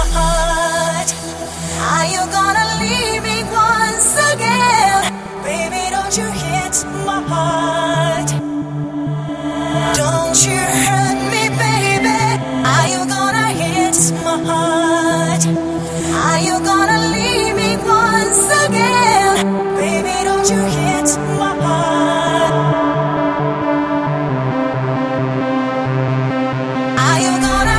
my heart. Are you gonna leave me once again? Baby, don't you hit my heart. Don't you hurt me, baby. Are you gonna hit my heart? Are you gonna leave me once again? Baby, don't you hit my heart. Are you gonna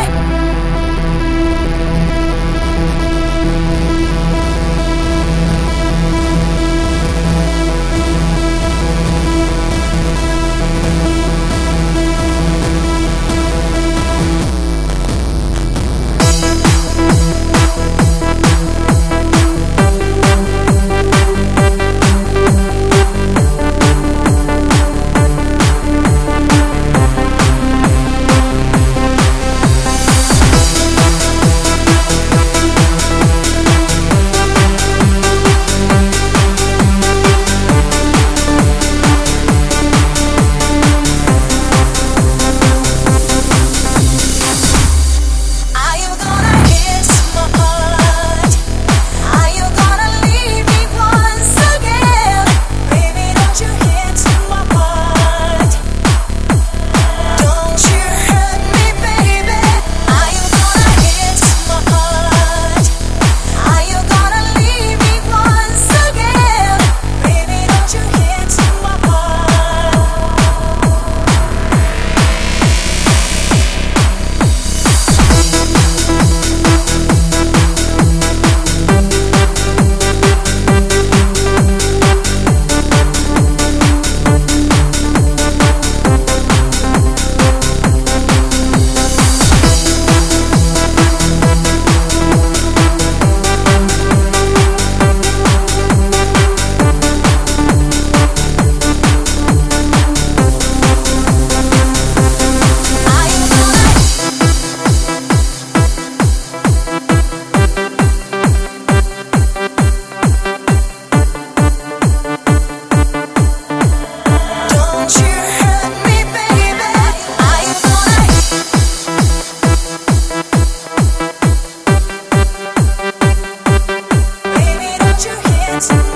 dance?